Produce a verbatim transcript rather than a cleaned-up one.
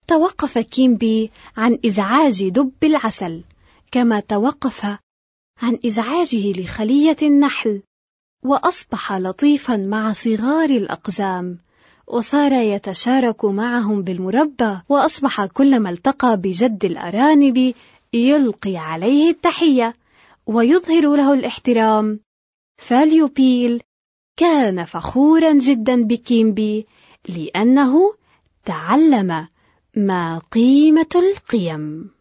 توقف كيمبي عن إزعاج دب العسل، كما توقف عن إزعاجه لخلية النحل، وأصبح لطيفا مع صغار الأقزام، وصار يتشارك معهم بالمربى، وأصبح كلما التقى بجد الأرانب يلقي عليه التحية ويظهر له الاحترام. فاليوبيل كان فخورا جدا بكيمبي لأنه تعلم ما قيمة القيم.